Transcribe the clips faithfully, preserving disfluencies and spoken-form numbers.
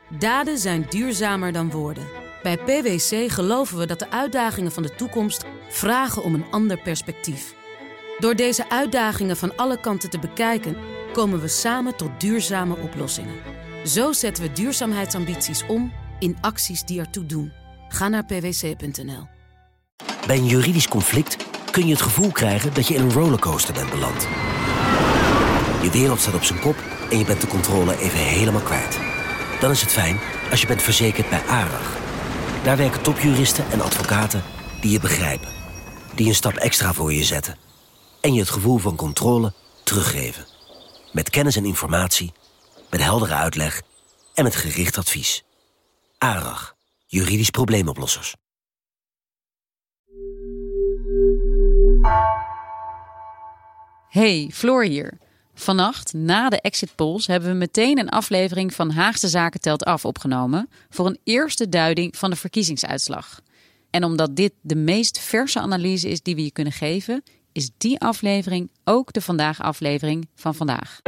Daden zijn duurzamer dan woorden. Bij P W C geloven we dat de uitdagingen van de toekomst vragen om een ander perspectief. Door deze uitdagingen van alle kanten te bekijken, komen we samen tot duurzame oplossingen. Zo zetten we duurzaamheidsambities om in acties die ertoe doen. Ga naar p w c punt n l. Bij een juridisch conflict kun je het gevoel krijgen dat je in een rollercoaster bent beland. Je wereld staat op zijn kop en je bent de controle even helemaal kwijt. Dan is het fijn als je bent verzekerd bij ARAG. Daar werken topjuristen en advocaten die je begrijpen. Die een stap extra voor je zetten. En je het gevoel van controle teruggeven. Met kennis en informatie, met heldere uitleg en met gericht advies. ARAG, juridisch probleemoplossers. Hey, Floor hier. Vannacht, na de exit polls, hebben we meteen een aflevering van Haagse Zaken Telt Af opgenomen voor een eerste duiding van de verkiezingsuitslag. En omdat dit de meest verse analyse is die we je kunnen geven, is die aflevering ook de Vandaag aflevering van vandaag.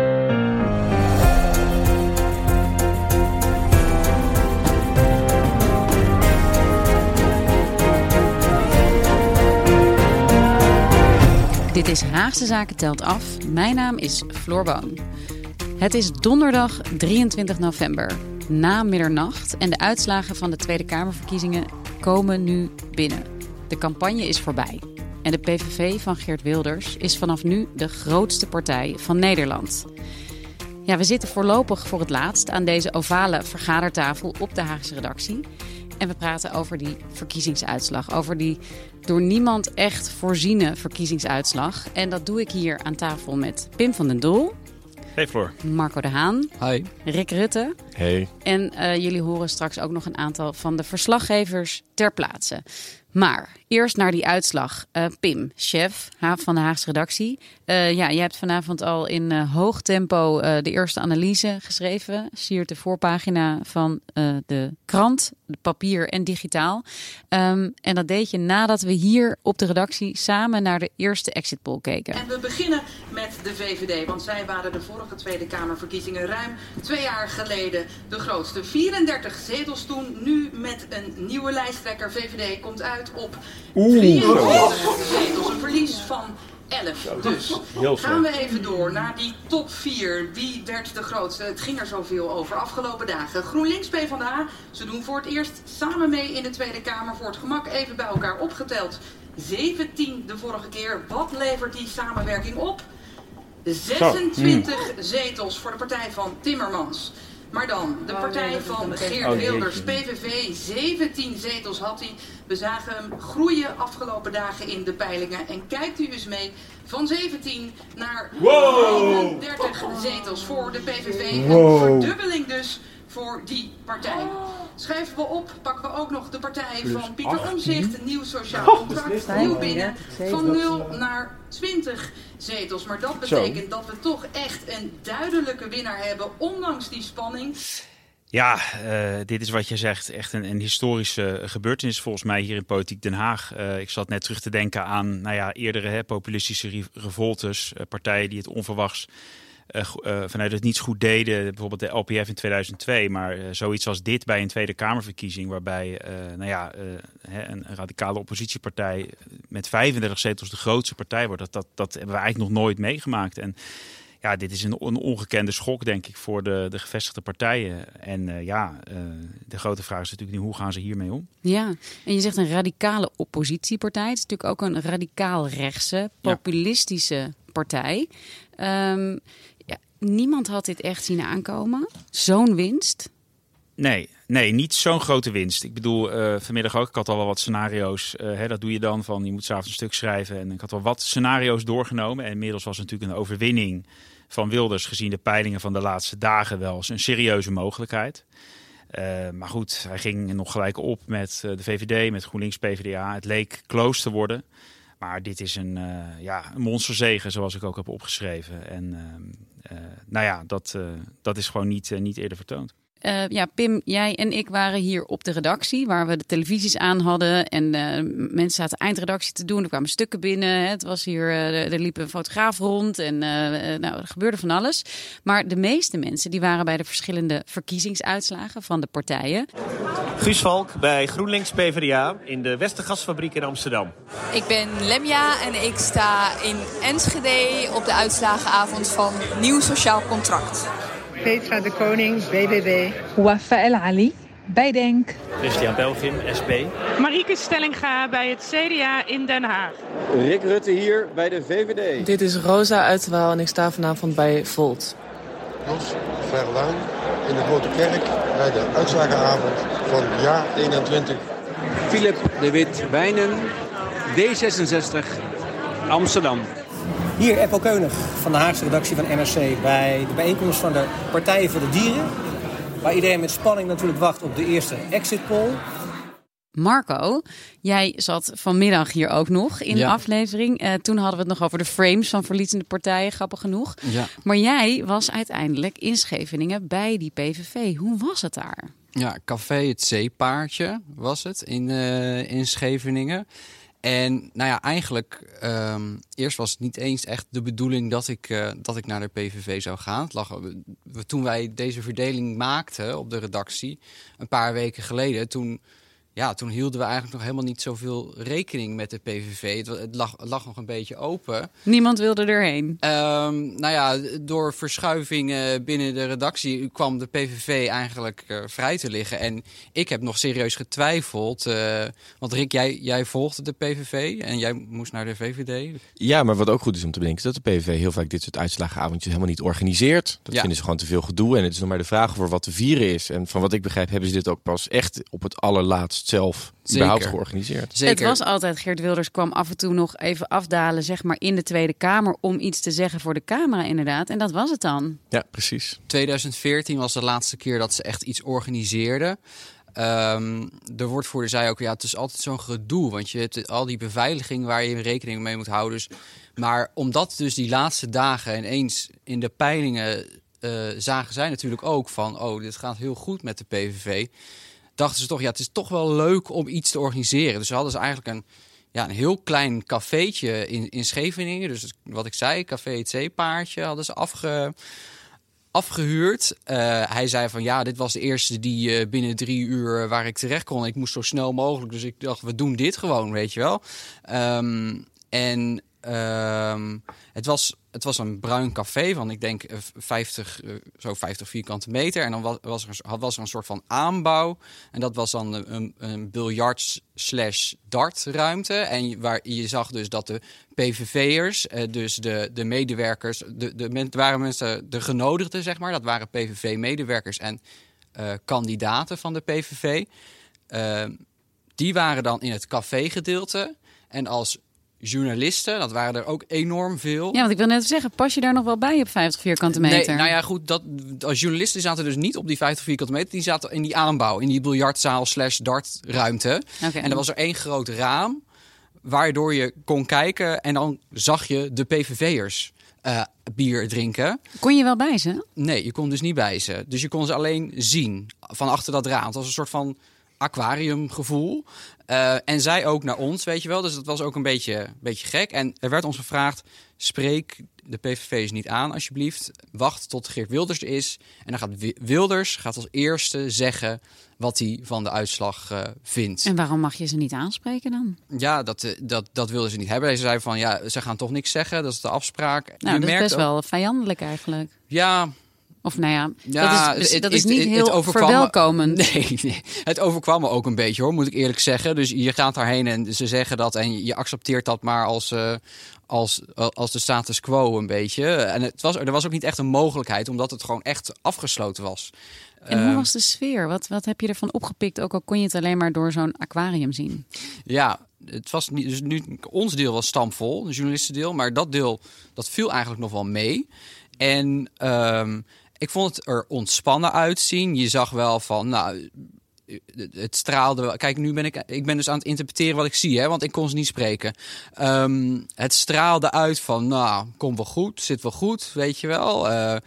Dit is Haagse Zaken Telt Af. Mijn naam is Floor Boon. Het is donderdag drieëntwintig november, na middernacht. En de uitslagen van de Tweede Kamerverkiezingen komen nu binnen. De campagne is voorbij. En de P V V van Geert Wilders is vanaf nu de grootste partij van Nederland. Ja, we zitten voorlopig voor het laatst aan deze ovale vergadertafel op de Haagse redactie. En we praten over die verkiezingsuitslag. Over die door niemand echt voorziene verkiezingsuitslag. En dat doe ik hier aan tafel met Pim van den Doel. Hey Floor. Marco de Haan. Hi. Rick Rutte. Hey. En uh, jullie horen straks ook nog een aantal van de verslaggevers ter plaatse. Maar eerst naar die uitslag. Uh, Pim, chef van de Haagse redactie. Uh, ja, jij hebt vanavond al in uh, hoog tempo uh, de eerste analyse geschreven. Siert de voorpagina van uh, de krant, de papier en digitaal. Um, en dat deed je nadat we hier op de redactie samen naar de eerste exit poll keken. En we beginnen met de V V D, want zij waren de vorige Tweede Kamerverkiezingen ruim twee jaar geleden de grootste. vierendertig zetels toen, nu met een nieuwe lijsttrekker. V V D komt uit op drieëntwintig zetels, een verlies van elf. Dus gaan we even door naar die top vier. Wie werd de grootste? Het ging er zoveel over afgelopen dagen. GroenLinks, PvdA, ze doen voor het eerst samen mee in de Tweede Kamer. Voor het gemak even bij elkaar opgeteld. zeventien de vorige keer. Wat levert die samenwerking op? zesentwintig zetels voor de partij van Timmermans. Maar dan, de partij van Geert Wilders, P V V, zeventien zetels had hij. We zagen hem groeien afgelopen dagen in de peilingen. En kijkt u eens mee, van zeventien naar eenendertig zetels voor de P V V. Wow. Een verdubbeling dus voor die partij. Schrijven we op, pakken we ook nog de partij van Pieter Omtzigt. Nieuw sociaal contract, nieuw binnen. Van nul naar twintig zetels. Maar dat betekent dat we toch echt een duidelijke winnaar hebben, ondanks die spanning. Ja, uh, dit is wat je zegt. Echt een, een historische gebeurtenis volgens mij hier in Politiek Den Haag. Uh, ik zat net terug te denken aan nou ja, eerdere hè, populistische revoltes. Uh, partijen die het onverwachts uh, uh, vanuit het niets goed deden. Bijvoorbeeld de L P F in tweeduizend twee. Maar uh, zoiets als dit bij een Tweede Kamerverkiezing. Waarbij uh, nou ja, uh, een radicale oppositiepartij met vijfendertig zetels de grootste partij wordt. Dat, dat, dat hebben we eigenlijk nog nooit meegemaakt. En ja, dit is een, een ongekende schok, denk ik, voor de, de gevestigde partijen. En uh, ja, uh, de grote vraag is natuurlijk nu, hoe gaan ze hiermee om? Ja, en je zegt een radicale oppositiepartij. Het is natuurlijk ook een radicaal rechtse, populistische ja. partij. Um, ja, niemand had dit echt zien aankomen. Zo'n winst. Nee, nee, niet zo'n grote winst. Ik bedoel, uh, vanmiddag ook, ik had al wel wat scenario's. Uh, hè, dat doe je dan, van je moet 's avonds een stuk schrijven. En ik had wel wat scenario's doorgenomen. En inmiddels was natuurlijk een overwinning van Wilders, gezien de peilingen van de laatste dagen, wel eens een serieuze mogelijkheid. Uh, maar goed, hij ging nog gelijk op met uh, de V V D, met GroenLinks, PvdA. Het leek close te worden. Maar dit is een, uh, ja, een monsterzege, zoals ik ook heb opgeschreven. En uh, uh, nou ja, dat, uh, dat is gewoon niet, uh, niet eerder vertoond. Uh, ja, Pim, jij en ik waren hier op de redactie, waar we de televisies aan hadden. En uh, mensen zaten eindredactie te doen. Er kwamen stukken binnen. Hè. Het was hier, uh, er liep een fotograaf rond. En uh, nou, er gebeurde van alles. Maar de meeste mensen die waren bij de verschillende verkiezingsuitslagen van de partijen. Guus Valk bij GroenLinks P v d A in de Westergasfabriek in Amsterdam. Ik ben Lemja en ik sta in Enschede op de uitslagenavond van Nieuw Sociaal Contract. Petra de Koning, B B B. Wafa El Ali, bij Denk. Christian Belgim, S P. Marieke Stellinga bij het C D A in Den Haag. Rick Rutte hier bij de V V D. Dit is Rosa uit de Waal en ik sta vanavond bij Volt. Jos Verlaan in de Grote Kerk bij de uitslagenavond van jaar eenentwintig. Philip de Wit Wijnen, D zesenzestig, Amsterdam. Hier Eppo Keunig van de Haagse redactie van N R C bij de bijeenkomst van de Partij voor de Dieren. Waar iedereen met spanning natuurlijk wacht op de eerste exit poll. Marco, jij zat vanmiddag hier ook nog in ja. de aflevering. Uh, toen hadden we het nog over de frames van verliezende partijen, grappig genoeg. Ja. Maar jij was uiteindelijk in Scheveningen bij die P V V. Hoe was het daar? Ja, Café het Zeepaardje was het in, uh, in Scheveningen. En nou ja, eigenlijk, um, eerst was het niet eens echt de bedoeling dat ik, uh, dat ik naar de P V V zou gaan. Het lag, toen wij deze verdeling maakten op de redactie, een paar weken geleden, toen, ja, toen hielden we eigenlijk nog helemaal niet zoveel rekening met de P V V. Het, het, lag, het lag nog een beetje open. Niemand wilde erheen? Um, nou ja, door verschuivingen binnen de redactie kwam de P V V eigenlijk uh, vrij te liggen. En ik heb nog serieus getwijfeld. Uh, want Rick, jij, jij volgde de P V V en jij moest naar de V V D. Ja, maar wat ook goed is om te bedenken is dat de P V V heel vaak dit soort uitslagenavondjes helemaal niet organiseert. Dat ja. vinden ze gewoon te veel gedoe. En het is nog maar de vraag voor wat te vieren is. En van wat ik begrijp hebben ze dit ook pas echt op het allerlaatst zelf überhaupt georganiseerd. Zeker. Het was altijd, Geert Wilders kwam af en toe nog even afdalen, zeg maar, in de Tweede Kamer om iets te zeggen voor de camera inderdaad. En dat was het dan. Ja, precies. twintig veertien was de laatste keer dat ze echt iets organiseerden. Um, de woordvoerder zei ook, ja, het is altijd zo'n gedoe, want je hebt al die beveiliging waar je rekening mee moet houden. Dus, maar omdat dus die laatste dagen ineens in de peilingen uh, zagen zij natuurlijk ook van, oh, dit gaat heel goed met de P V V. Dachten ze toch, ja, het is toch wel leuk om iets te organiseren. Dus ze hadden ze eigenlijk een, ja, een heel klein cafeetje in, in Scheveningen. Dus wat ik zei, Café het Zeepaardje, hadden ze afge, afgehuurd. Uh, hij zei van, ja, dit was de eerste die uh, binnen drie uur waar ik terecht kon. Ik moest zo snel mogelijk, dus ik dacht, we doen dit gewoon, weet je wel. Um, en um, het was... Het was een bruin café van, ik denk, vijftig, zo vijftig vierkante meter. En dan was, was, er, was er een soort van aanbouw. En dat was dan een, een biljart slash dartruimte. En waar je zag dus dat de P V V'ers, dus de, de medewerkers, de, de men, waren mensen, de genodigden, zeg maar. Dat waren P V V-medewerkers en uh, kandidaten van de P V V. Uh, die waren dan in het café-gedeelte. En als journalisten, dat waren er ook enorm veel. Ja, want ik wil net zeggen, pas je daar nog wel bij op vijftig vierkante meter? Nee, nou ja, goed, dat, als journalisten zaten dus niet op die vijftig vierkante meter, die zaten in die aanbouw, in die biljartzaal slash dartruimte. Okay. En er was er één groot raam, waardoor je kon kijken en dan zag je de P V V'ers uh, bier drinken. Kon je wel bij ze? Nee, je kon dus niet bij ze. Dus je kon ze alleen zien van achter dat raam. Het was een soort van aquariumgevoel. Uh, en zij ook naar ons, weet je wel. Dus dat was ook een beetje, beetje gek. En er werd ons gevraagd, spreek de P V V'ers niet aan, alsjeblieft. Wacht tot Geert Wilders er is. En dan gaat Wilders gaat als eerste zeggen wat hij van de uitslag uh, vindt. En waarom mag je ze niet aanspreken dan? Ja, dat, dat, dat wilden ze niet hebben. Ze zei van, ja, ze gaan toch niks zeggen. Dat is de afspraak. Nou, je dat is best ook wel vijandelijk eigenlijk. Ja. Of nou ja, ja dat is, het, dat is het, niet het, heel het verwelkomend. Nee, nee, het overkwam me ook een beetje, hoor, moet ik eerlijk zeggen. Dus je gaat daarheen en ze zeggen dat en je accepteert dat maar als, uh, als, als de status quo een beetje. En het was, er was ook niet echt een mogelijkheid, omdat het gewoon echt afgesloten was. En hoe was de sfeer? Wat, wat heb je ervan opgepikt? Ook al kon je het alleen maar door zo'n aquarium zien. Ja, het was niet, dus nu, ons deel was stampvol, het journalistendeel. Maar dat deel, dat viel eigenlijk nog wel mee. En um, ik vond het er ontspannen uitzien. Je zag wel van, nou, het straalde. Kijk, nu ben ik, ik ben dus aan het interpreteren wat ik zie, hè, want ik kon ze niet spreken. Um, het straalde uit van, nou, komt wel goed, zit wel goed, weet je wel. Uh,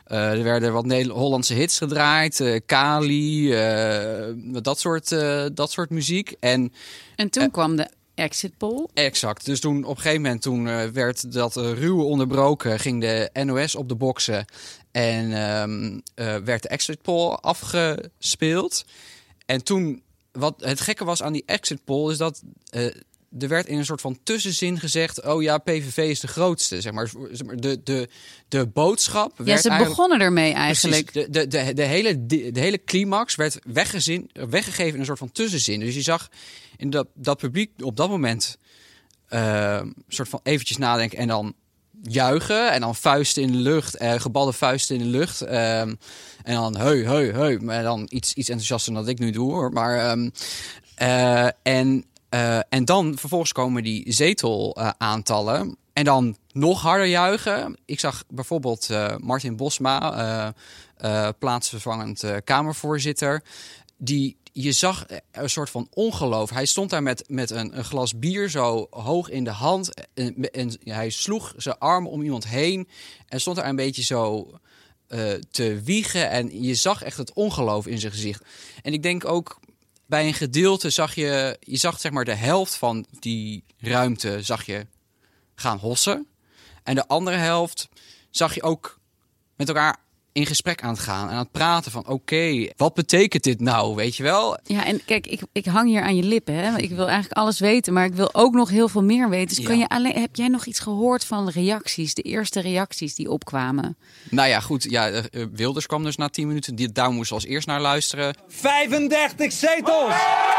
Uh, er werden wat Nederlandse Hollandse hits gedraaid. Uh, Kali, uh, dat, soort, uh, dat soort muziek. En, en toen uh, kwam de exit poll. Exact. Dus toen op een gegeven moment toen, uh, werd dat uh, ruwe onderbroken. Ging de N O S op de boksen. En um, uh, werd de exit poll afgespeeld. En toen, wat het gekke was aan die exit poll, is dat uh, er werd in een soort van tussenzin gezegd, oh ja, P V V is de grootste. Zeg maar, de, de, de boodschap werd Ja, ze begonnen ermee eigenlijk. Precies, de, de, de, de, hele, de, de hele climax werd weggezin, weggegeven in een soort van tussenzin. Dus je zag in dat, dat publiek op dat moment uh, soort van eventjes nadenken en dan juichen en dan vuisten in de lucht, uh, gebalde vuisten in de lucht. Um, en dan heu, heu, heu. Maar dan iets, iets enthousiaster dan dat ik nu doe, hoor. Maar, um, uh, en, uh, en dan vervolgens komen die zetelaantallen. Uh, en dan nog harder juichen. Ik zag bijvoorbeeld uh, Martin Bosma, uh, uh, plaatsvervangend uh, Kamervoorzitter. Die, je zag een soort van ongeloof. Hij stond daar met, met een, een glas bier zo hoog in de hand. En, en hij sloeg zijn armen om iemand heen. En stond daar een beetje zo uh, te wiegen. En je zag echt het ongeloof in zijn gezicht. En ik denk ook, bij een gedeelte zag je... Je zag zeg maar de helft van die ruimte zag je gaan hossen. En de andere helft zag je ook met elkaar in gesprek aan het gaan en aan het praten van oké, okay, wat betekent dit nou, weet je wel? Ja, en kijk, ik, ik hang hier aan je lippen. Hè? Ik wil eigenlijk alles weten, maar ik wil ook nog heel veel meer weten. Dus ja. kan je alleen, heb jij nog iets gehoord van de reacties, de eerste reacties die opkwamen? Nou ja, goed. Ja, uh, Wilders kwam dus na tien minuten. Die, daar moesten we als eerst naar luisteren. vijfendertig zetels!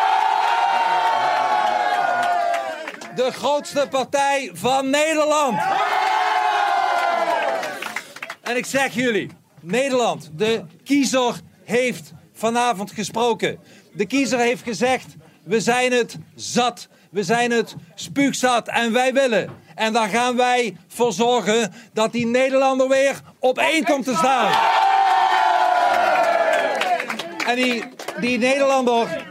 De grootste partij van Nederland! En ik zeg jullie, Nederland, de kiezer heeft vanavond gesproken. De kiezer heeft gezegd, we zijn het zat, we zijn het spuugzat en wij willen. En daar gaan wij voor zorgen dat die Nederlander weer op één komt te staan. En die, die Nederlander,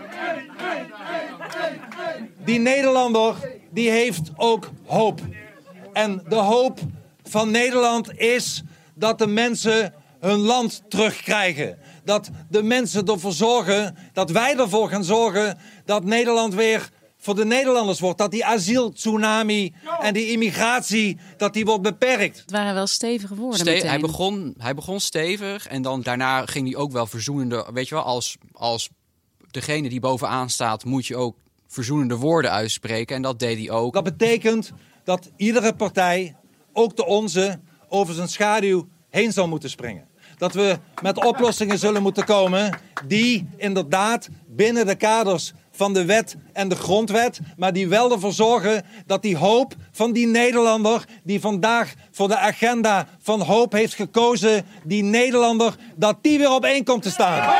die Nederlander, die heeft ook hoop. En de hoop van Nederland is dat de mensen hun land terugkrijgen. Dat de mensen ervoor zorgen, dat wij ervoor gaan zorgen dat Nederland weer voor de Nederlanders wordt. Dat die asieltsunami en die immigratie, dat die wordt beperkt. Het waren wel stevige woorden Ste- hij, begon, hij begon stevig en dan daarna ging hij ook wel verzoenende... Weet je wel, als, als degene die bovenaan staat moet je ook verzoenende woorden uitspreken. En dat deed hij ook. Dat betekent dat iedere partij, ook de onze, over zijn schaduw heen zal moeten springen. Dat we met oplossingen zullen moeten komen die inderdaad binnen de kaders van de wet en de grondwet, maar die wel ervoor zorgen dat die hoop van die Nederlander die vandaag voor de agenda van hoop heeft gekozen, die Nederlander, dat die weer op één komt te staan.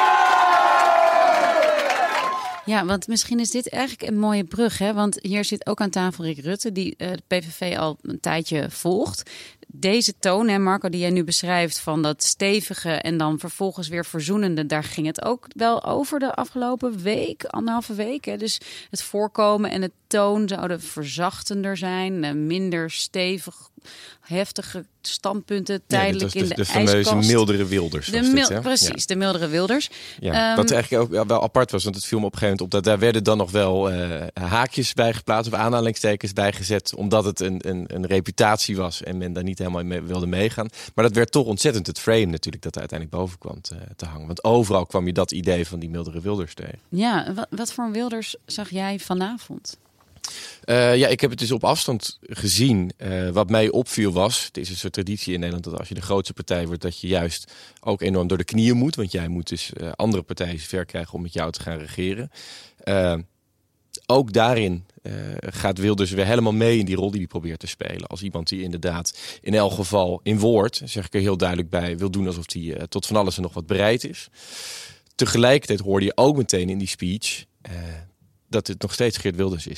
Ja, want misschien is dit eigenlijk een mooie brug, hè? Want hier zit ook aan tafel Rick Rutte, die uh, de P V V al een tijdje volgt. Deze toon, hè Marco, die jij nu beschrijft van dat stevige en dan vervolgens weer verzoenende, daar ging het ook wel over de afgelopen week, anderhalve week. Hè? Dus het voorkomen en het toon zouden verzachtender zijn, minder stevig, heftige standpunten tijdelijk ja, in de, de, de ijskast. fameuze mildere Wilders. De was mil- dit, hè? Precies, ja. de mildere Wilders. Ja, um, wat eigenlijk ook wel apart was, want het viel me op een gegeven moment op dat daar werden dan nog wel uh, haakjes bij geplaatst of aanhalingstekens bij gezet, omdat het een, een, een reputatie was en men daar niet helemaal mee wilde meegaan. Maar dat werd toch ontzettend het frame natuurlijk dat er uiteindelijk boven kwam te, te hangen. Want overal kwam je dat idee van die mildere Wilders tegen. Ja, wat, wat voor een Wilders zag jij vanavond? Uh, ja, ik heb het dus op afstand gezien. Uh, wat mij opviel was, het is een soort traditie in Nederland dat als je de grootste partij wordt, dat je juist ook enorm door de knieën moet. Want jij moet dus uh, andere partijen ver krijgen om met jou te gaan regeren. Uh, ook daarin uh, gaat Wilders weer helemaal mee in die rol die hij probeert te spelen. Als iemand die inderdaad in elk geval in woord, zeg ik er heel duidelijk bij, wil doen alsof hij uh, tot van alles en nog wat bereid is. Tegelijkertijd hoorde je ook meteen in die speech uh, dat het nog steeds Geert Wilders is.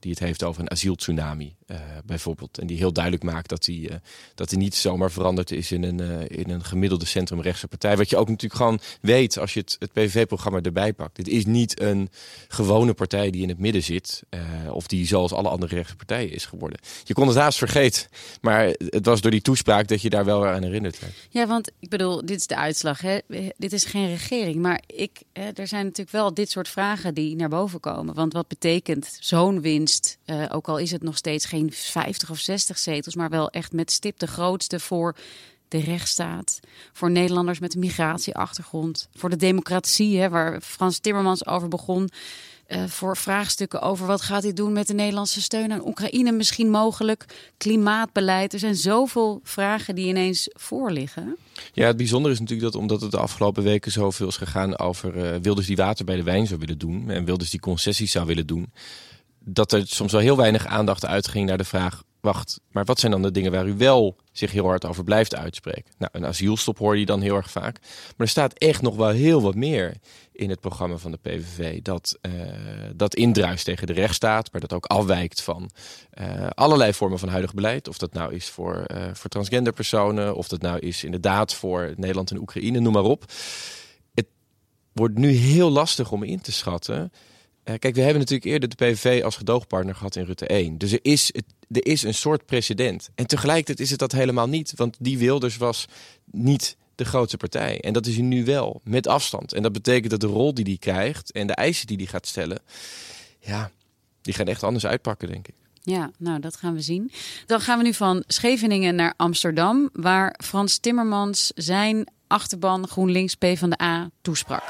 die het heeft over een asieltsunami uh, bijvoorbeeld. En die heel duidelijk maakt dat hij uh, dat hij niet zomaar veranderd is in een, uh, in een gemiddelde centrumrechtse partij. Wat je ook natuurlijk gewoon weet als je het, het P V V-programma erbij pakt. Dit is niet een gewone partij die in het midden zit. Uh, of die zoals alle andere rechtse partijen is geworden. Je kon het haast vergeten. Maar het was door die toespraak dat je daar wel aan herinnerd werd. Ja, want ik bedoel, dit is de uitslag. Hè? Dit is geen regering. Maar ik, hè, er zijn natuurlijk wel dit soort vragen die naar boven komen. Want wat betekent zo'n winst? Uh, ook al is het nog steeds geen vijftig of zestig zetels, maar wel echt met stip de grootste voor de rechtsstaat, voor Nederlanders met een migratieachtergrond, voor de democratie, hè, waar Frans Timmermans over begon, uh, voor vraagstukken over wat gaat hij doen met de Nederlandse steun aan Oekraïne, misschien mogelijk, klimaatbeleid. Er zijn zoveel vragen die ineens voorliggen. Ja, het bijzondere is natuurlijk dat omdat het de afgelopen weken zoveel is gegaan over uh, Wilders die water bij de wijn zou willen doen en Wilders die concessies zou willen doen, dat er soms wel heel weinig aandacht uitging naar de vraag, wacht, maar wat zijn dan de dingen waar u wel zich heel hard over blijft uitspreken? Nou, een asielstop hoor je dan heel erg vaak. Maar er staat echt nog wel heel wat meer in het programma van de P V V. Dat, uh, dat indruist tegen de rechtsstaat, maar dat ook afwijkt van uh, allerlei vormen van huidig beleid. Of dat nou is voor, uh, voor transgender personen, of dat nou is inderdaad voor Nederland en Oekraïne, noem maar op. Het wordt nu heel lastig om in te schatten. Uh, kijk, we hebben natuurlijk eerder de P V V als gedoogpartner gehad in Rutte één. Dus er is, het, er is een soort precedent. En tegelijkertijd is het dat helemaal niet. Want die Wilders was niet de grootste partij. En dat is hij nu wel, met afstand. En dat betekent dat de rol die hij krijgt en de eisen die hij gaat stellen, ja, die gaan echt anders uitpakken, denk ik. Ja, nou, dat gaan we zien. Dan gaan we nu van Scheveningen naar Amsterdam, waar Frans Timmermans zijn achterban GroenLinks PvdA toesprak.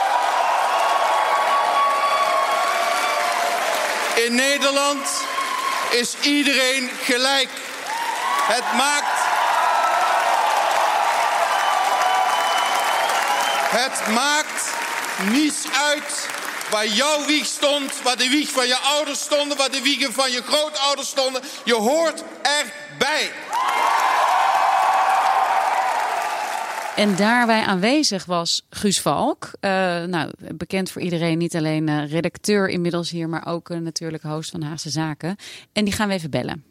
In Nederland is iedereen gelijk. Het maakt, het maakt niets uit waar jouw wieg stond, waar de wieg van je ouders stonden, waar de wiegen van je grootouders stonden. Je hoort erbij. En daarbij aanwezig was Guus Valk. Uh, nou, bekend voor iedereen, niet alleen uh, redacteur inmiddels hier, maar ook uh, natuurlijk host van Haagse Zaken. En die gaan we even bellen.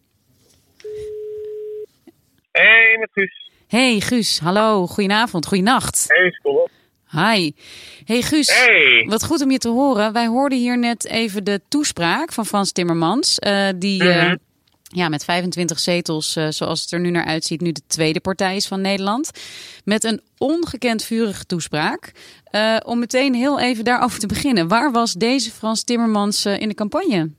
Hey, met Guus. Hey Guus, hallo, goedenavond, goeienacht. Hey, Scott. Hi. Hey Guus, hey. Wat goed om je te horen. Wij hoorden hier net even de toespraak van Frans Timmermans, uh, die uh, mm-hmm. ja, met vijfentwintig zetels, uh, zoals het er nu naar uitziet, nu de tweede partij is van Nederland. Met een ongekend vurige toespraak. Uh, om meteen heel even daarover te beginnen. Waar was deze Frans Timmermans uh, in de campagne?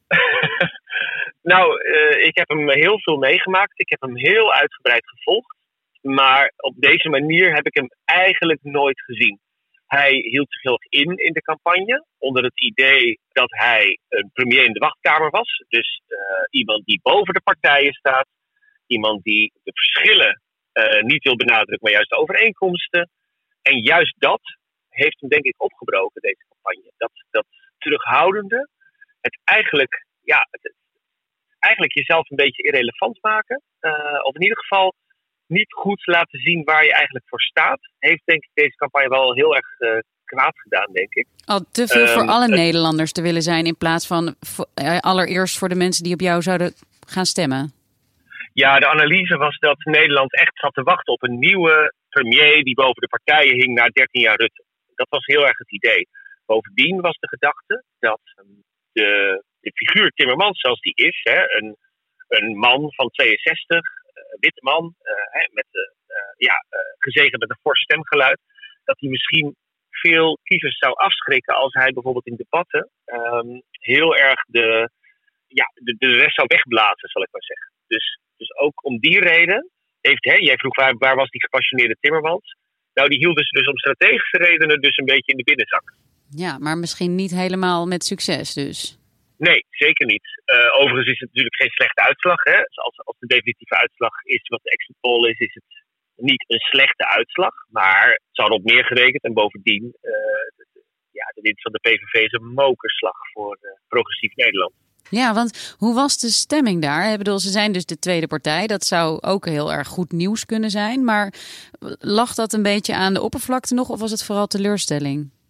nou, uh, ik heb hem heel veel meegemaakt. Ik heb hem heel uitgebreid gevolgd. Maar op deze manier heb ik hem eigenlijk nooit gezien. Hij hield zich heel erg in in de campagne. Onder het idee dat hij een premier in de wachtkamer was. Dus uh, iemand die boven de partijen staat. Iemand die de verschillen uh, niet wil benadrukken, maar juist de overeenkomsten. En juist dat heeft hem denk ik opgebroken, deze campagne. Dat, dat terughoudende. Het eigenlijk, ja, het, eigenlijk jezelf een beetje irrelevant maken. Uh, of in ieder geval niet goed laten zien waar je eigenlijk voor staat. Heeft denk ik deze campagne wel heel erg uh, kwaad gedaan, denk ik. Al te veel um, voor alle uh, Nederlanders te willen zijn in plaats van voor, uh, allereerst voor de mensen die op jou zouden gaan stemmen. Ja, de analyse was dat Nederland echt zat te wachten op een nieuwe premier die boven de partijen hing na dertien jaar Rutte. Dat was heel erg het idee. Bovendien was de gedachte dat de, de figuur Timmermans zoals die is, hè, een, een man van tweeënzestig, uh, witte man, uh, hè, met, uh, uh, ja, uh, gezegend met een fors stemgeluid, dat hij misschien veel kiezers zou afschrikken als hij bijvoorbeeld in debatten um, heel erg de, ja, de, de rest zou wegblazen, zal ik maar zeggen. Dus, dus ook om die reden heeft, hè, jij vroeg waar, waar was die gepassioneerde Timmermans? Nou, die hielden ze dus om strategische redenen dus een beetje in de binnenzak. Ja, maar misschien niet helemaal met succes dus. Nee, zeker niet. Uh, overigens is het natuurlijk geen slechte uitslag. Hè? Als, als de definitieve uitslag is wat de exit poll is, is het niet een slechte uitslag. Maar het zou erop meer gerekend. En bovendien, uh, de, de, ja, de winst van de P V V is een mokerslag voor uh, progressief Nederland. Ja, want hoe was de stemming daar? Ik bedoel, ze zijn dus de tweede partij. Dat zou ook heel erg goed nieuws kunnen zijn. Maar lag dat een beetje aan de oppervlakte nog of was het vooral teleurstelling?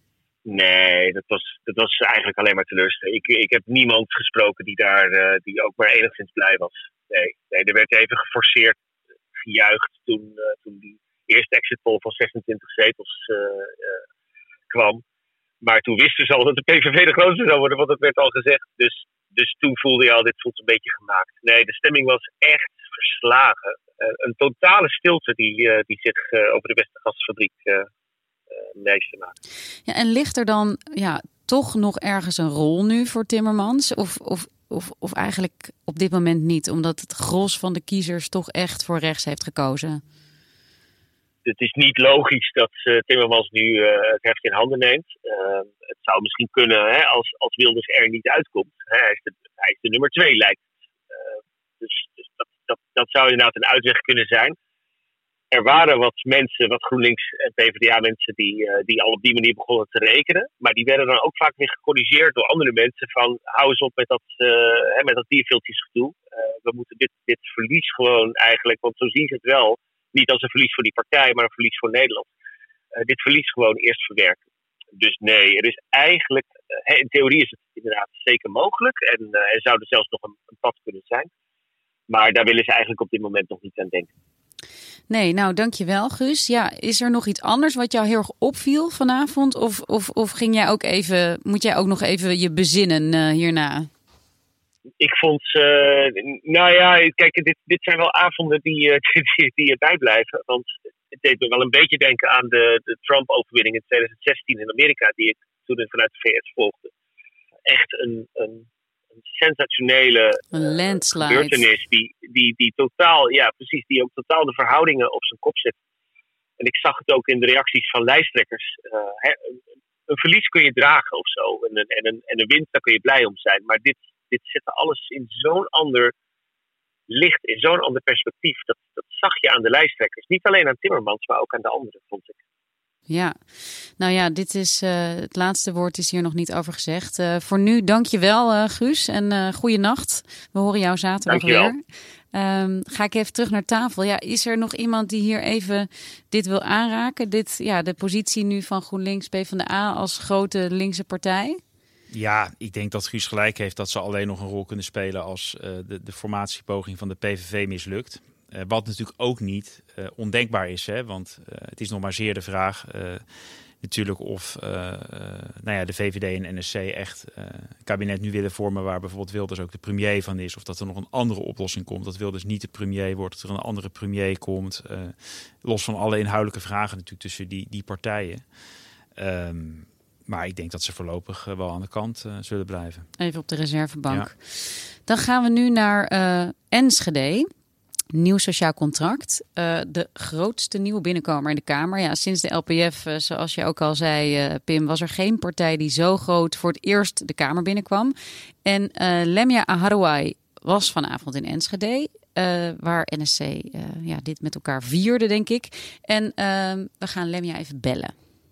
Nee, dat was, dat was eigenlijk alleen maar teleurstelling. Ik, ik heb niemand gesproken die daar uh, die ook maar enigszins blij was. Nee, nee, er werd even geforceerd gejuicht toen, uh, toen die eerste exit poll van zesentwintig zetels uh, uh, kwam. Maar toen wisten ze al dat de P V V de grootste zou worden, want dat werd al gezegd. Dus, dus toen voelde je al, dit voelt een beetje gemaakt. Nee, de stemming was echt verslagen. Uh, een totale stilte die, uh, die zich uh, over de Westergasfabriek uh, uh, meester maakt. Ja, en ligt er dan ja, toch nog ergens een rol nu voor Timmermans? Of, of, of, of eigenlijk op dit moment niet? Omdat het gros van de kiezers toch echt voor rechts heeft gekozen? Het is niet logisch dat uh, Timmermans nu uh, het heft in handen neemt. Uh, het zou misschien kunnen hè, als, als Wilders er niet uitkomt. Hè, hij, is de, hij is de nummer twee, lijkt het. Uh, dus dus dat, dat, dat zou inderdaad een uitweg kunnen zijn. Er waren wat mensen, wat GroenLinks en P v d A mensen die, uh, die al op die manier begonnen te rekenen. Maar die werden dan ook vaak weer gecorrigeerd door andere mensen van hou eens op met dat, uh, hè, met dat dierveeltjesgedoe. Uh, we moeten dit, dit verlies gewoon eigenlijk, want zo zien ze het wel, niet als een verlies voor die partij, maar een verlies voor Nederland. Uh, dit verlies gewoon eerst verwerken. Dus nee, er is eigenlijk, uh, in theorie is het inderdaad zeker mogelijk en uh, er zou er zelfs nog een, een pad kunnen zijn. Maar daar willen ze eigenlijk op dit moment nog niet aan denken. Nee, nou dankjewel Guus. Ja, is er nog iets anders wat jou heel erg opviel vanavond? Of, of, of ging jij ook even, moet jij ook nog even je bezinnen uh, hierna? Ik vond, uh, nou ja, kijk, dit, dit zijn wel avonden die, uh, die, die erbij blijven. Want het deed me wel een beetje denken aan de, de Trump-overwinning in twintig zestien in Amerika, die ik toen vanuit de V S volgde. Echt een, een, een sensationele een uh, gebeurtenis die, die, die totaal, ja precies, die ook totaal de verhoudingen op zijn kop zet. En ik zag het ook in de reacties van lijsttrekkers. Uh, hè, een, een verlies kun je dragen of zo. En een, en, een, en een winst, daar kun je blij om zijn. Maar dit Dit zette alles in zo'n ander licht, in zo'n ander perspectief. Dat, dat zag je aan de lijsttrekkers. Niet alleen aan Timmermans, maar ook aan de anderen, vond ik. Ja, nou ja, dit is uh, het laatste woord is hier nog niet over gezegd. Uh, voor nu dank je wel, uh, Guus. En uh, goeie nacht. We horen jou zaterdag weer. Um, ga ik even terug naar tafel. Ja, is er nog iemand die hier even dit wil aanraken? Dit, ja, de positie nu van GroenLinks PvdA als grote linkse partij? Ja, ik denk dat Guus gelijk heeft dat ze alleen nog een rol kunnen spelen als uh, de, de formatiepoging van de P V V mislukt. Uh, wat natuurlijk ook niet uh, ondenkbaar is, hè? Want uh, het is nog maar zeer de vraag uh, natuurlijk of uh, uh, nou ja, de V V D en N S C echt uh, een kabinet nu willen vormen waar bijvoorbeeld Wilders ook de premier van is. Of dat er nog een andere oplossing komt, dat Wilders niet de premier wordt, dat er een andere premier komt. Uh, los van alle inhoudelijke vragen natuurlijk tussen die, die partijen. Um, Maar ik denk dat ze voorlopig wel aan de kant uh, zullen blijven. Even op de reservebank. Ja. Dan gaan we nu naar uh, Enschede. Nieuw sociaal contract. Uh, de grootste nieuwe binnenkomer in de Kamer. Ja, sinds de L P F, uh, zoals je ook al zei, uh, Pim, was er geen partij die zo groot voor het eerst de Kamer binnenkwam. En uh, Lemia Aharouai was vanavond in Enschede. Uh, waar N S C uh, ja, dit met elkaar vierde, denk ik. En uh, we gaan Lemia even bellen.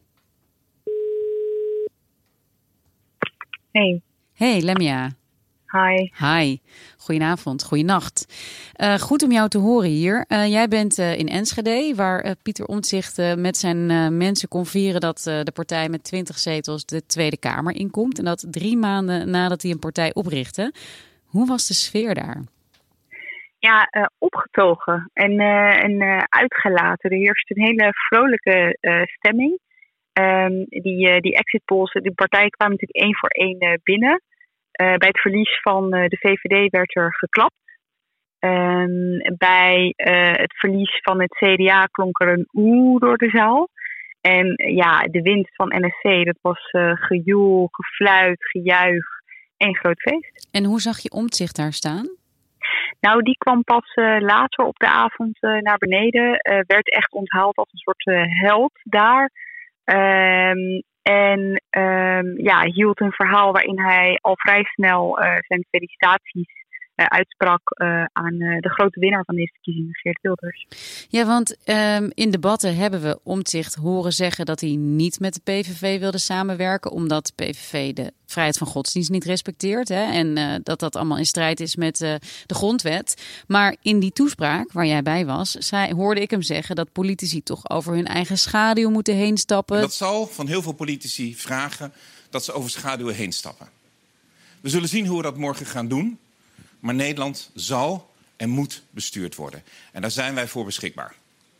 Hey. Hey, Lemia. Hi. Hi. Goedenavond, goedenacht. Uh, goed om jou te horen hier. Uh, jij bent uh, in Enschede, waar uh, Pieter Omtzigt uh, met zijn uh, mensen kon vieren dat uh, de partij met twintig zetels de Tweede Kamer inkomt. En dat drie maanden nadat hij een partij oprichtte. Hoe was de sfeer daar? Ja, uh, opgetogen en, uh, en uh, uitgelaten. Er heerst een hele vrolijke uh, stemming. Um, die, uh, die exit polls, de partijen kwamen natuurlijk één voor één uh, binnen. Uh, bij het verlies van uh, de V V D werd er geklapt. Um, bij uh, het verlies van het C D A klonk er een oeh door de zaal. En uh, ja, de winst van N S C, dat was uh, gejoel, gefluit, gejuich en groot feest. En hoe zag je Omtzigt daar staan? Nou, die kwam pas uh, later op de avond uh, naar beneden. Uh, werd echt onthaald als een soort uh, held daar. Um, en um, ja, hield een verhaal waarin hij al vrij snel uh, zijn felicitaties uh, uitsprak uh, aan uh, de grote winnaar van deze verkiezingen, Geert Wilders. Ja, want um, in debatten hebben we Omtzigt horen zeggen dat hij niet met de P V V wilde samenwerken, omdat de P V V de vrijheid van godsdienst niet respecteert. Hè, en uh, dat dat allemaal in strijd is met uh, de grondwet. Maar in die toespraak waar jij bij was, zei, hoorde ik hem zeggen dat politici toch over hun eigen schaduw moeten heen stappen. En dat zal van heel veel politici vragen dat ze over schaduwen heen stappen. We zullen zien hoe we dat morgen gaan doen. Maar Nederland zal en moet bestuurd worden. En daar zijn wij voor beschikbaar.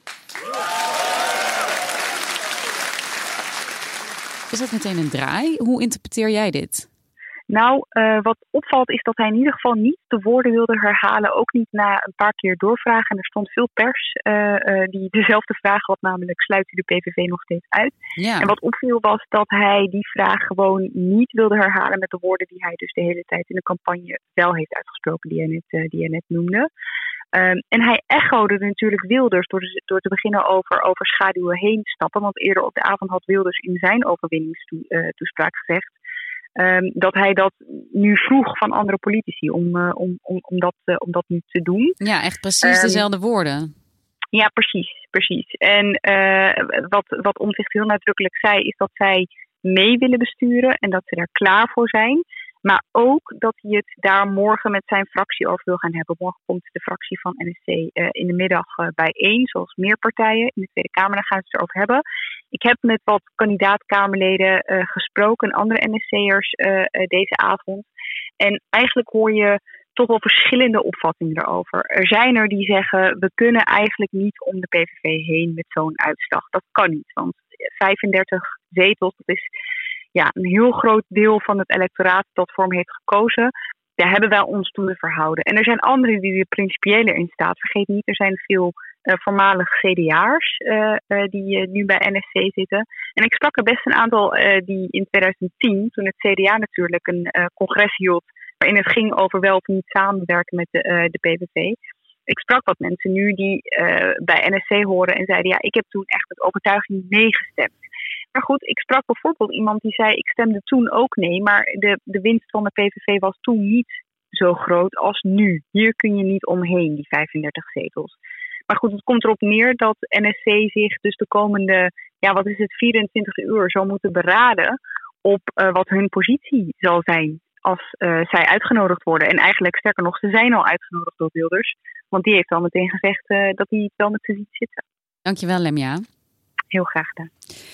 Is dat meteen een draai? Hoe interpreteer jij dit? Nou, uh, wat opvalt is dat hij in ieder geval niet de woorden wilde herhalen. Ook niet na een paar keer doorvragen. En er stond veel pers uh, uh, die dezelfde vraag had, namelijk sluit u de P V V nog steeds uit? Ja. En wat opviel was dat hij die vraag gewoon niet wilde herhalen met de woorden die hij dus de hele tijd in de campagne wel heeft uitgesproken, die hij net, uh, die hij net noemde. Um, en hij echode natuurlijk Wilders door, door te beginnen over, over schaduwen heen stappen. Want eerder op de avond had Wilders in zijn overwinningstoespraak gezegd Um, dat hij dat nu vroeg van andere politici om, uh, om, om, om, dat, uh, om dat nu te doen. Ja, echt precies um, dezelfde woorden. Ja, precies. precies. En uh, wat, wat Omtzigt heel nadrukkelijk zei, is dat zij mee willen besturen en dat ze daar klaar voor zijn. Maar ook dat hij het daar morgen met zijn fractie over wil gaan hebben. Morgen komt de fractie van N S C uh, in de middag uh, bijeen, zoals meer partijen in de Tweede Kamer. Daar gaan ze het erover hebben. Ik heb met wat kandidaat-Kamerleden uh, gesproken, andere N S C'ers uh, uh, deze avond. En eigenlijk hoor je toch wel verschillende opvattingen erover. Er zijn er die zeggen, we kunnen eigenlijk niet om de P V V heen met zo'n uitslag. Dat kan niet, want vijfendertig zetels, dat is ja, een heel groot deel van het electoraat dat voor hem heeft gekozen. Daar hebben wij ons toe te verhouden. En er zijn anderen die er principiëler in staat. Vergeet niet, er zijn veel uh, voormalig C D A'ers uh, uh, die uh, nu bij N S C zitten. En ik sprak er best een aantal uh, die in twintig tien, toen het C D A natuurlijk een uh, congres hield, waarin het ging over wel of niet samenwerken met de, uh, de P V V. Ik sprak wat mensen nu die uh, bij N S C horen en zeiden, ja, ik heb toen echt met overtuiging nee gestemd. Maar goed, ik sprak bijvoorbeeld iemand die zei, ik stemde toen ook nee, maar de, de winst van de P V V was toen niet zo groot als nu. Hier kun je niet omheen, die vijfendertig zetels. Maar goed, het komt erop neer dat N S C zich dus de komende, ja, wat is het, vierentwintig uur zou moeten beraden op uh, wat hun positie zal zijn als uh, zij uitgenodigd worden. En eigenlijk, sterker nog, ze zijn al uitgenodigd door Wilders, want die heeft al meteen gezegd uh, dat hij het wel met ze ziet zitten. Dankjewel, Lemja. Heel graag gedaan.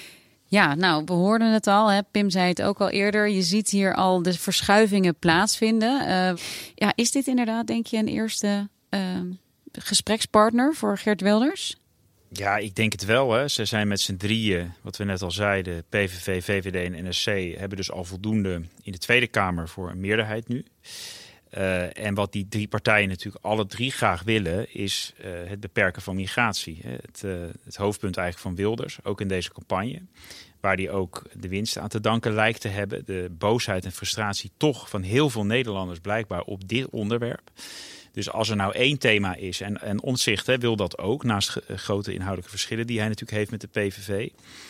Ja, nou, we hoorden het al. Hè? Pim zei het ook al eerder. Je ziet hier al de verschuivingen plaatsvinden. Uh, ja, is dit inderdaad, denk je, een eerste uh, gesprekspartner voor Geert Wilders? Ja, ik denk het wel. Hè. Ze zijn met z'n drieën, wat we net al zeiden, P V V, V V D en N S C, hebben dus al voldoende in de Tweede Kamer voor een meerderheid nu. Uh, en wat die drie partijen natuurlijk alle drie graag willen, is uh, het beperken van migratie. Het, uh, het hoofdpunt eigenlijk van Wilders, ook in deze campagne, waar hij ook de winst aan te danken lijkt te hebben. De boosheid en frustratie toch van heel veel Nederlanders blijkbaar op dit onderwerp. Dus als er nou één thema is, en, en Omtzigt hè, wil dat ook, naast g- grote inhoudelijke verschillen die hij natuurlijk heeft met de P V V.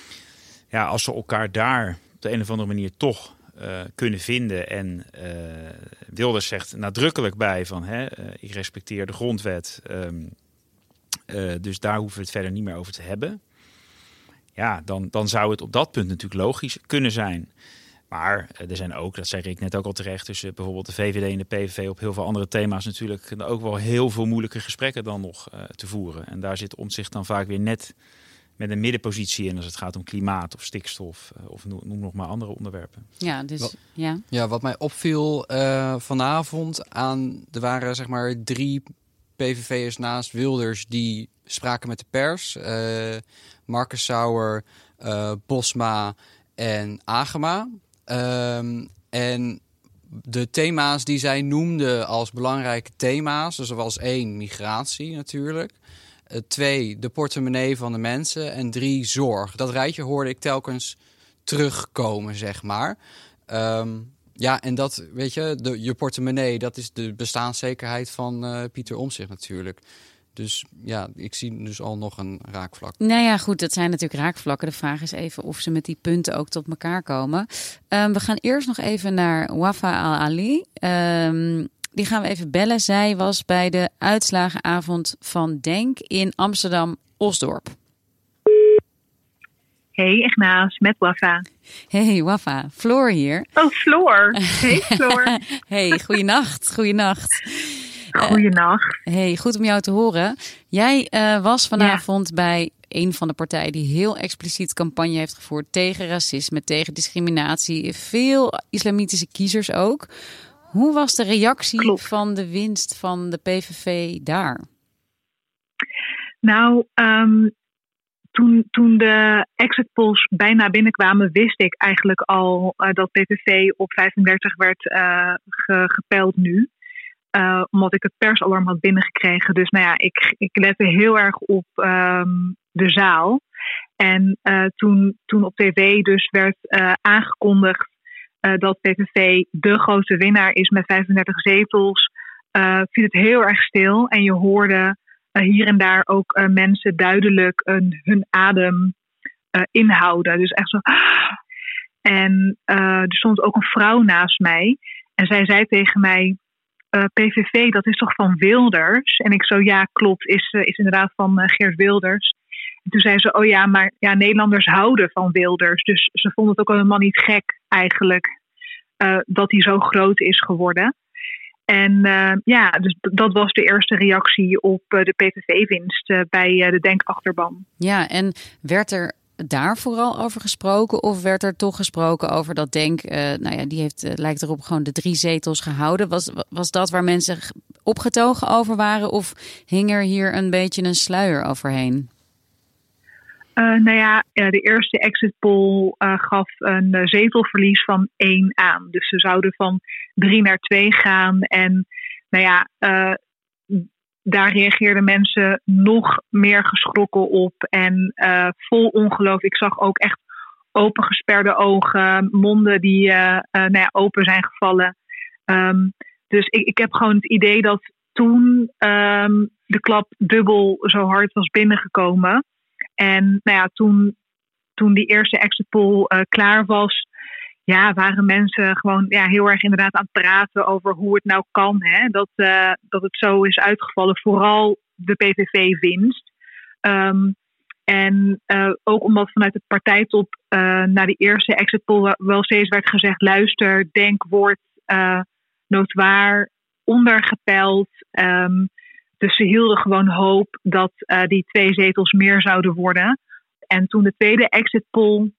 Ja, als ze elkaar daar op de een of andere manier toch Uh, kunnen vinden. En uh, Wilders zegt nadrukkelijk bij van hè, uh, ik respecteer de grondwet. Um, uh, dus daar hoeven we het verder niet meer over te hebben. Ja, dan, dan zou het op dat punt natuurlijk logisch kunnen zijn. Maar uh, er zijn ook, dat zei Rick net ook al terecht, tussen bijvoorbeeld de V V D en de P V V op heel veel andere thema's natuurlijk ook wel heel veel moeilijke gesprekken dan nog uh, te voeren. En daar zit Omtzigt dan vaak weer net met een middenpositie in als het gaat om klimaat of stikstof of noem nog maar andere onderwerpen. Ja, dus wat, ja. Ja, wat mij opviel uh, vanavond aan, er waren zeg maar drie P V V'ers naast Wilders die spraken met de pers. Uh, Marcus Sauer, uh, Bosma en Agema. Um, en de thema's die zij noemden als belangrijke thema's, dus er was één, migratie natuurlijk. Uh, twee, de portemonnee van de mensen. En drie, zorg. Dat rijtje hoorde ik telkens terugkomen, zeg maar. Um, ja, en dat, weet je, de, je portemonnee, dat is de bestaanszekerheid van uh, Pieter Omtzigt natuurlijk. Dus ja, ik zie dus al nog een raakvlak. Nou ja, goed, dat zijn natuurlijk raakvlakken. De vraag is even of ze met die punten ook tot elkaar komen. Um, we gaan eerst nog even naar Wafa Al-Ali. Um, Die gaan we even bellen. Zij was bij de uitslagenavond van Denk in Amsterdam-Osdorp. Hey Ignace, met Wafa. Hey Wafa, Floor hier. Oh, Floor. Hey Floor. Hey, goeienacht, goeienacht. Goeienacht. Uh, hey, goed om jou te horen. Jij uh, was vanavond ja. bij een van de partijen die heel expliciet campagne heeft gevoerd tegen racisme, tegen discriminatie. Veel islamitische kiezers ook. Hoe was de reactie Klopt. van de winst van de P V V daar? Nou, um, toen, toen de exit polls bijna binnenkwamen, wist ik eigenlijk al uh, dat P V V op vijfendertig werd uh, ge, gepeild nu. Uh, omdat ik het persalarm had binnengekregen. Dus nou ja, ik, ik lette heel erg op um, de zaal. En uh, toen, toen op tv dus werd uh, aangekondigd uh, dat P V V de grote winnaar is met vijfendertig zetels, uh, viel het heel erg stil. En je hoorde uh, hier en daar ook uh, mensen duidelijk uh, hun adem uh, inhouden. Dus echt zo. En uh, er stond ook een vrouw naast mij. En zij zei tegen mij, Uh, P V V, dat is toch van Wilders? En ik zo, ja, klopt, is, uh, is inderdaad van uh, Geert Wilders. En toen zei ze, oh ja, maar ja, Nederlanders houden van Wilders. Dus ze vonden het ook helemaal niet gek eigenlijk uh, dat hij zo groot is geworden. En uh, ja, dus dat was de eerste reactie op uh, de P V V-winst uh, bij uh, de Denkachterban. Ja, en werd er daar vooral over gesproken? Of werd er toch gesproken over dat Denk, uh, nou ja, die heeft, uh, lijkt erop gewoon de drie zetels gehouden. Was, was dat waar mensen opgetogen over waren? Of hing er hier een beetje een sluier overheen? Uh, nou ja, de eerste exit poll uh, gaf een zetelverlies van één aan. Dus ze zouden van drie naar twee gaan. En nou ja, uh, daar reageerden mensen nog meer geschrokken op en uh, vol ongeloof. Ik zag ook echt opengesperde ogen, monden die uh, uh, nou ja, open zijn gevallen. Um, dus ik, ik heb gewoon het idee dat toen um, de klap dubbel zo hard was binnengekomen. En nou ja, toen, toen die eerste exit poll uh, klaar was, ja, waren mensen gewoon ja, heel erg inderdaad aan het praten over hoe het nou kan. Hè? Dat, uh, dat het zo is uitgevallen. Vooral de P V V-winst. Um, en uh, ook omdat vanuit de partijtop uh, na die eerste exit poll wel steeds werd gezegd, luister, Denk wordt uh, noodwaar ondergepeild. Um, dus ze hielden gewoon hoop dat uh, die twee zetels meer zouden worden. En toen de tweede exit poll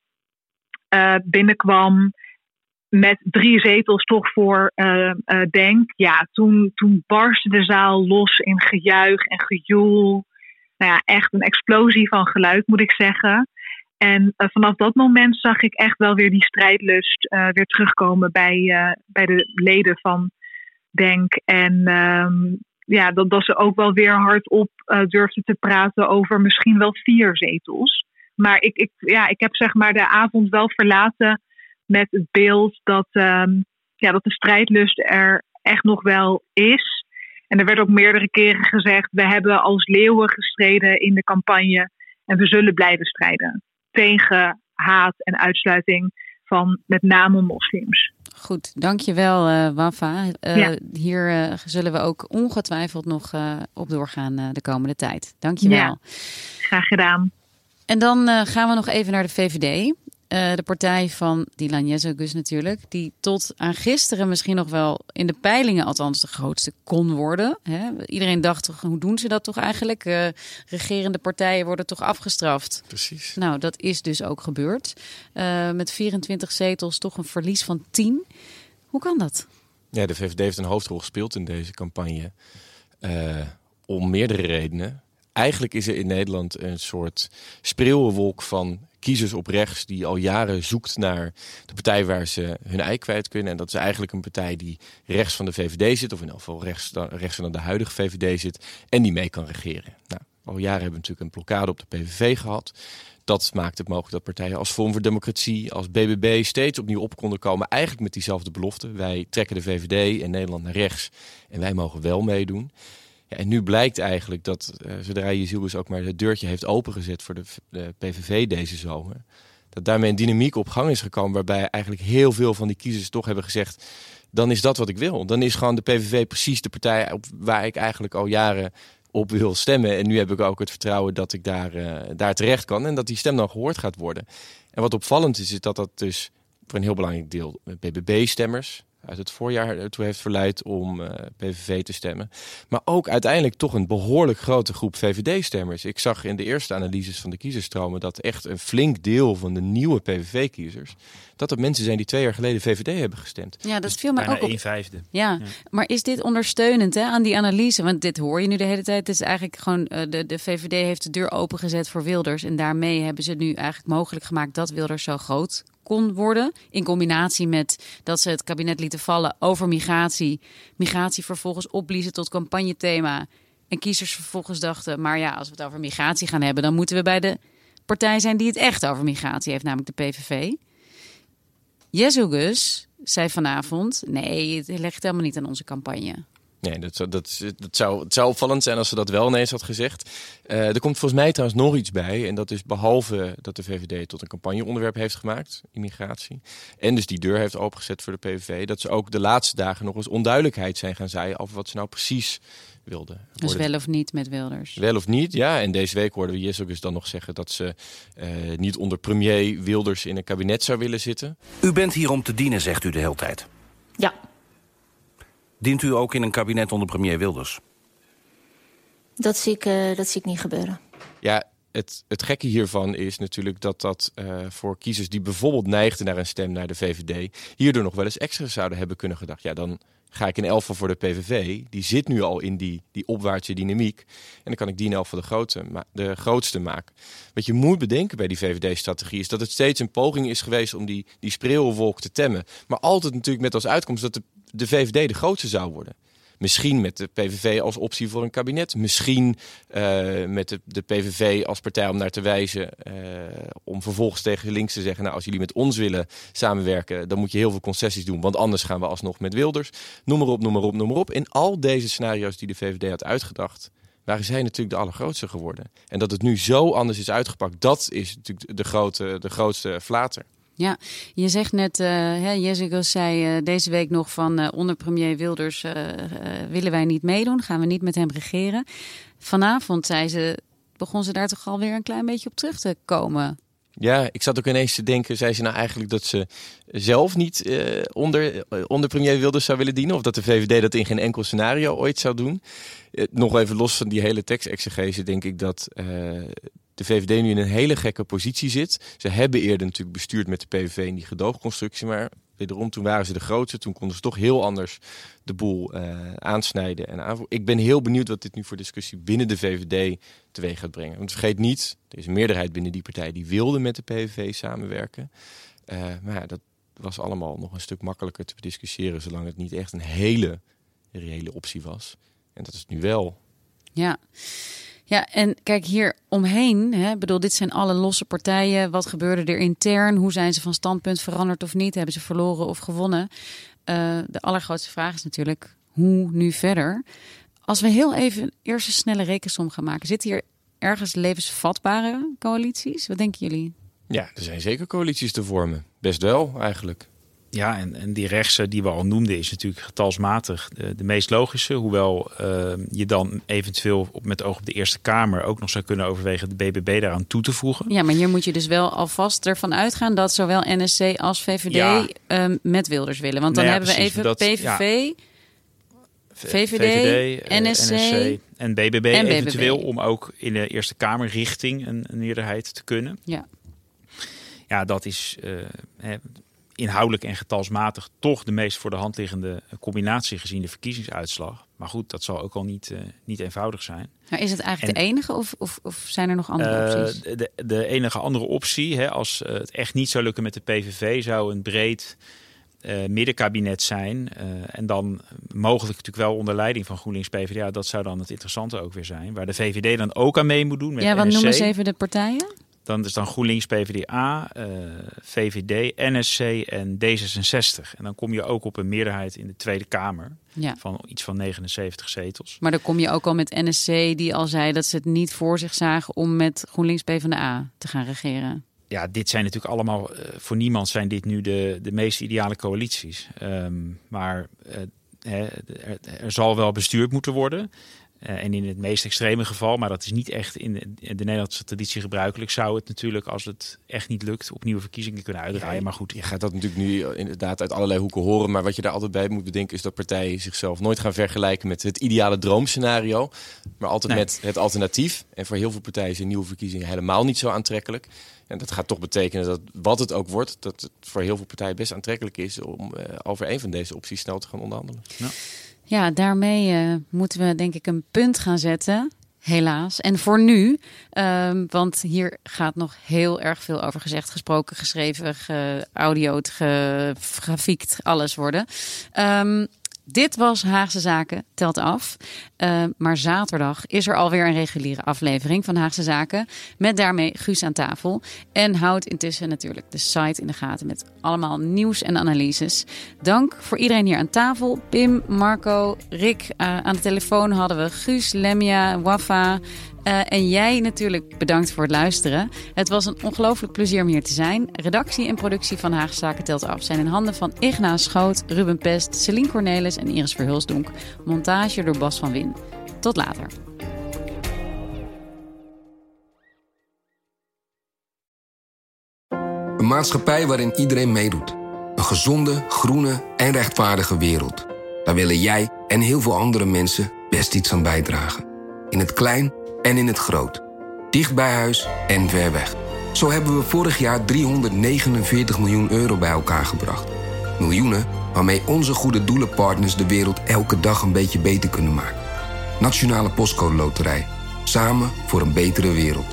Uh, binnenkwam met drie zetels toch voor uh, uh, Denk. Ja, toen, toen barstte de zaal los in gejuich en gejoel. Nou ja, echt een explosie van geluid, moet ik zeggen. En uh, vanaf dat moment zag ik echt wel weer die strijdlust uh, weer terugkomen bij, uh, bij de leden van Denk. En um, ja, dat, dat ze ook wel weer hardop uh, durfden te praten over misschien wel vier zetels. Maar ik, ik, ja, ik heb zeg maar de avond wel verlaten met het beeld dat, um, ja, dat de strijdlust er echt nog wel is. En er werd ook meerdere keren gezegd, we hebben als leeuwen gestreden in de campagne en we zullen blijven strijden tegen haat en uitsluiting van met name moslims. Goed, dankjewel uh, Wafa. Uh, ja. Hier uh, zullen we ook ongetwijfeld nog uh, op doorgaan uh, de komende tijd. Dankjewel. Ja, graag gedaan. En dan uh, gaan we nog even naar de V V D. Uh, de partij van Dylan Jezogus natuurlijk. Die tot aan gisteren misschien nog wel in de peilingen althans de grootste kon worden. Hè? Iedereen dacht toch, hoe doen ze dat toch eigenlijk? Uh, regerende partijen worden toch afgestraft? Precies. Nou, dat is dus ook gebeurd. Uh, met vierentwintig zetels toch een verlies van tien. Hoe kan dat? Ja, de V V D heeft een hoofdrol gespeeld in deze campagne. Uh, om meerdere redenen. Eigenlijk is er in Nederland een soort spreeuwenwolk van kiezers op rechts die al jaren zoekt naar de partij waar ze hun ei kwijt kunnen. En dat is eigenlijk een partij die rechts van de V V D zit, of in ieder geval rechts, rechts van de huidige V V D zit, en die mee kan regeren. Nou, al jaren hebben we natuurlijk een blokkade op de P V V gehad. Dat maakt het mogelijk dat partijen als Forum voor Democratie, als B B B steeds opnieuw op konden komen. Eigenlijk met diezelfde belofte. Wij trekken de V V D in Nederland naar rechts en wij mogen wel meedoen. Ja, en nu blijkt eigenlijk dat uh, zodra Jezogus ook maar het deurtje heeft opengezet voor de, de P V V deze zomer, dat daarmee een dynamiek op gang is gekomen waarbij eigenlijk heel veel van die kiezers toch hebben gezegd, dan is dat wat ik wil. Dan is gewoon de P V V precies de partij op waar ik eigenlijk al jaren op wil stemmen. En nu heb ik ook het vertrouwen dat ik daar, uh, daar terecht kan en dat die stem dan gehoord gaat worden. En wat opvallend is, is dat dat dus voor een heel belangrijk deel B B B-stemmers uit het voorjaar ertoe heeft verleid om uh, P V V te stemmen. Maar ook uiteindelijk toch een behoorlijk grote groep V V D-stemmers. Ik zag in de eerste analyses van de kiezerstromen dat echt een flink deel van de nieuwe P V V-kiezers... dat dat mensen zijn die twee jaar geleden V V D hebben gestemd. Ja, dat viel mij ook op. een vijfde. Ja, ja, maar is dit ondersteunend hè, aan die analyse? Want dit hoor je nu de hele tijd. Het is eigenlijk gewoon uh, de, de V V D heeft de deur opengezet voor Wilders. En daarmee hebben ze nu eigenlijk mogelijk gemaakt dat Wilders zo groot kon worden. In combinatie met dat ze het kabinet lieten vallen over migratie. Migratie vervolgens opbliezen tot campagnethema. En kiezers vervolgens dachten, maar ja, als we het over migratie gaan hebben, dan moeten we bij de partij zijn die het echt over migratie heeft, namelijk de P V V. Jezus zei vanavond, nee, het ligt helemaal niet aan onze campagne. Nee, dat, zou, dat, dat zou, het zou opvallend zijn als ze dat wel ineens had gezegd. Uh, er komt volgens mij trouwens nog iets bij. En dat is behalve dat de V V D tot een campagneonderwerp heeft gemaakt, immigratie. En dus die deur heeft opengezet voor de P V V. Dat ze ook de laatste dagen nog eens onduidelijkheid zijn gaan zaaien over wat ze nou precies wilden. Dus wel of niet met Wilders? Wel of niet, ja. En deze week hoorden we Jezus dan nog zeggen dat ze uh, niet onder premier Wilders in een kabinet zou willen zitten. U bent hier om te dienen, zegt u de hele tijd. Ja. Dient u ook in een kabinet onder premier Wilders? Dat zie ik, uh, dat zie ik niet gebeuren. Ja, het, het gekke hiervan is natuurlijk dat dat uh, voor kiezers die bijvoorbeeld neigden naar een stem naar de V V D... hierdoor nog wel eens extra zouden hebben kunnen gedacht. Ja, dan ga ik in elk geval voor de P V V. Die zit nu al in die, die opwaartse dynamiek. En dan kan ik die in elk geval de, grote, de grootste maken. Wat je moet bedenken bij die V V D-strategie is dat het steeds een poging is geweest om die, die spreeuwenwolk te temmen. Maar altijd natuurlijk met als uitkomst dat de de V V D de grootste zou worden. Misschien met de P V V als optie voor een kabinet. Misschien uh, met de, de P V V als partij om naar te wijzen. Uh, om vervolgens tegen links te zeggen, nou, als jullie met ons willen samenwerken, dan moet je heel veel concessies doen. Want anders gaan we alsnog met Wilders. Noem maar op, noem maar op, noem maar op. In al deze scenario's die de V V D had uitgedacht, waren zij natuurlijk de allergrootste geworden. En dat het nu zo anders is uitgepakt, dat is natuurlijk de, grote, de grootste flater. Ja, je zegt net, uh, Jezus zei uh, deze week nog van uh, onder premier Wilders uh, uh, willen wij niet meedoen, gaan we niet met hem regeren. Vanavond zei ze, begon ze daar toch alweer een klein beetje op terug te komen. Ja, ik zat ook ineens te denken, zei ze nou eigenlijk dat ze zelf niet uh, onder, uh, onder premier Wilders zou willen dienen? Of dat de V V D dat in geen enkel scenario ooit zou doen? Uh, nog even los van die hele tekstexegese denk ik dat Uh, de V V D nu in een hele gekke positie zit. Ze hebben eerder natuurlijk bestuurd met de P V V in die gedoogconstructie, maar wederom, toen waren ze de grootste. Toen konden ze toch heel anders de boel uh, aansnijden en aanvoeren. Ik ben heel benieuwd wat dit nu voor discussie binnen de V V D teweeg gaat brengen. Want vergeet niet, er is een meerderheid binnen die partij die wilde met de P V V samenwerken. Uh, maar ja, dat was allemaal nog een stuk makkelijker te discussiëren, zolang het niet echt een hele reële optie was. En dat is het nu wel. Ja. Ja, en kijk hier omheen, hè, bedoel, dit zijn alle losse partijen. Wat gebeurde er intern? Hoe zijn ze van standpunt veranderd of niet? Hebben ze verloren of gewonnen? Uh, de allergrootste vraag is natuurlijk, hoe nu verder? Als we heel even eerst een snelle rekensom gaan maken, zitten hier ergens levensvatbare coalities? Wat denken jullie? Ja, er zijn zeker coalities te vormen. Best wel, eigenlijk. Ja, en, en die rechtse die we al noemden is natuurlijk getalsmatig de, de meest logische. Hoewel uh, je dan eventueel op, met oog op de Eerste Kamer ook nog zou kunnen overwegen de B B B daaraan toe te voegen. Ja, maar hier moet je dus wel alvast ervan uitgaan dat zowel N S C als V V D ja. um, met Wilders willen. Want dan nou ja, hebben precies, we even dat, P V V, ja. V V D, V V D N S C, N S C en B B B en eventueel B B B. Om ook in de Eerste Kamer richting een, een meerderheid te kunnen. Ja, ja dat is Uh, hè, inhoudelijk en getalsmatig toch de meest voor de hand liggende combinatie gezien de verkiezingsuitslag. Maar goed, dat zal ook al niet, uh, niet eenvoudig zijn. Maar is het eigenlijk en, de enige of, of, of zijn er nog andere uh, opties? De, de enige andere optie, hè, als uh, het echt niet zou lukken met de P V V, zou een breed uh, middenkabinet zijn. Uh, en dan mogelijk natuurlijk wel onder leiding van GroenLinks P v d A. Dat zou dan het interessante ook weer zijn. Waar de V V D dan ook aan mee moet doen met ja, wat N S C. Noem eens even de partijen. Dan is dan GroenLinks, P v d A, uh, V V D, N S C en D zesenzestig. En dan kom je ook op een meerderheid in de Tweede Kamer ja. van iets van negenenzeventig zetels. Maar dan kom je ook al met N S C die al zei dat ze het niet voor zich zagen om met GroenLinks, P v d A te gaan regeren. Ja, dit zijn natuurlijk allemaal, uh, voor niemand zijn dit nu de, de meest ideale coalities. Um, maar uh, hè, er, er zal wel bestuurd moeten worden. Uh, en in het meest extreme geval, maar dat is niet echt in de, in de Nederlandse traditie gebruikelijk, zou het natuurlijk, als het echt niet lukt, opnieuw verkiezingen kunnen uitdraaien. Ja, maar goed. Je gaat dat natuurlijk nu inderdaad uit allerlei hoeken horen. Maar wat je daar altijd bij moet bedenken is dat partijen zichzelf nooit gaan vergelijken met het ideale droomscenario. Maar altijd nee. met het alternatief. En voor heel veel partijen zijn nieuwe verkiezingen helemaal niet zo aantrekkelijk. En dat gaat toch betekenen dat, wat het ook wordt, dat het voor heel veel partijen best aantrekkelijk is om uh, over een van deze opties snel te gaan onderhandelen. Ja. Ja, daarmee uh, moeten we denk ik een punt gaan zetten, helaas. En voor nu, um, want hier gaat nog heel erg veel over gezegd, gesproken, geschreven, geaudio'd, gegrafiekt, alles worden. Um, Dit was Haagse Zaken telt af. Uh, maar zaterdag is er alweer een reguliere aflevering van Haagse Zaken. Met daarmee Guus aan tafel. En houd intussen natuurlijk de site in de gaten met allemaal nieuws en analyses. Dank voor iedereen hier aan tafel. Pim, Marco, Rick. Uh, aan de telefoon hadden we Guus, Lemia, Wafa. Uh, en jij natuurlijk bedankt voor het luisteren. Het was een ongelooflijk plezier om hier te zijn. Redactie en productie van Haagse Zaken telt af zijn in handen van Ignaas Schoot, Ruben Pest, Celine Cornelis en Iris Verhulsdonk. Montage door Bas van Win. Tot later. Een maatschappij waarin iedereen meedoet. Een gezonde, groene en rechtvaardige wereld. Daar willen jij en heel veel andere mensen best iets aan bijdragen. In het klein en in het groot. Dicht bij huis en ver weg. Zo hebben we vorig jaar driehonderdnegenenveertig miljoen euro bij elkaar gebracht. Miljoenen waarmee onze goede doelenpartners de wereld elke dag een beetje beter kunnen maken. Nationale Postcode Loterij. Samen voor een betere wereld.